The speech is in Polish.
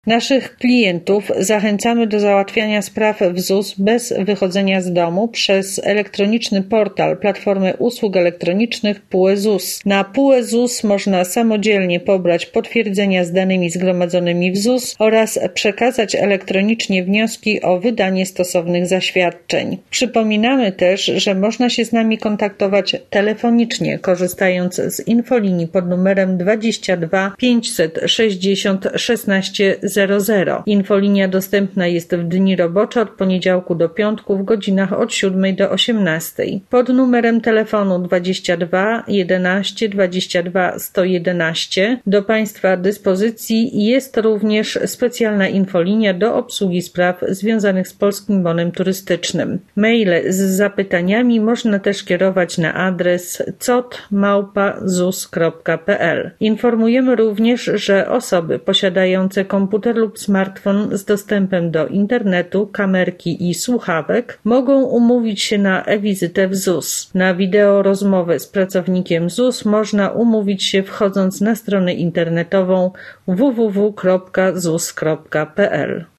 Naszych klientów zachęcamy do załatwiania spraw w ZUS bez wychodzenia z domu przez elektroniczny portal Platformy Usług Elektronicznych PUE ZUS. Na PUE ZUS można samodzielnie pobrać potwierdzenia z danymi zgromadzonymi w ZUS oraz przekazać elektronicznie wnioski o wydanie stosownych zaświadczeń. Przypominamy też, że można się z nami kontaktować telefonicznie, korzystając z infolinii pod numerem 22 560 16 00. Infolinia dostępna jest w dni robocze od poniedziałku do piątku w godzinach od 7 do 18. Pod numerem telefonu 22 11 22 111 do Państwa dyspozycji jest również specjalna infolinia do obsługi spraw związanych z Polskim Bonem Turystycznym. Maile z zapytaniami można też kierować na adres cot@zus.pl. Informujemy również, że osoby posiadające komputer lub smartfon z dostępem do internetu, kamerki i słuchawek mogą umówić się na e-wizytę w ZUS. Na wideo rozmowę z pracownikiem ZUS można umówić się wchodząc na stronę internetową www.zus.pl.